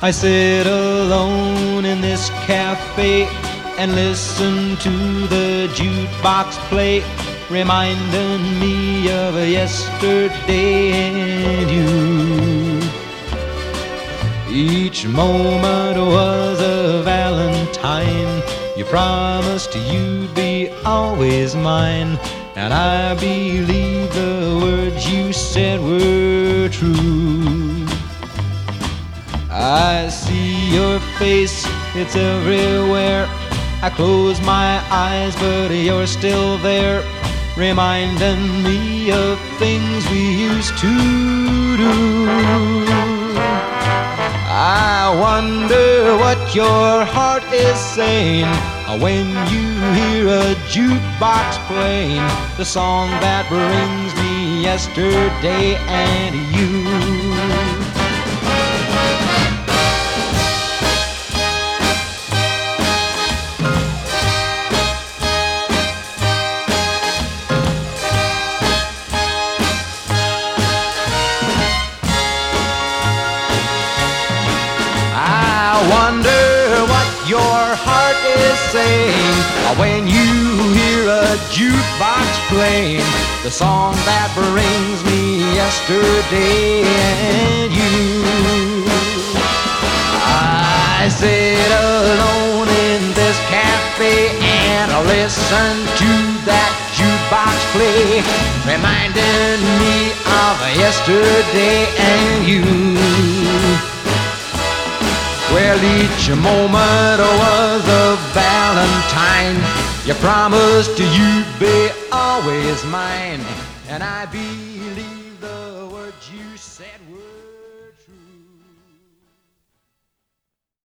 I sit alone in this cafe and listen to the jukebox play, reminding me of yesterday and you. Each moment was a Valentine. You promised you'd be always mine, and I believe the words you said were true. I see your face, it's everywhere. I close my eyes, but you're still there, reminding me of things we used to do. I wonder what your heart is saying when you hear a jukebox playing the song that brings me yesterday and you. I wonder what your heart is saying when you hear a jukebox playing the song that brings me yesterday and you. I sit alone in this cafe and I listen to that jukebox play, reminding me of yesterday and you. Well, each moment was a Valentine. You promised you'd be always mine, and I believe the words you said were true.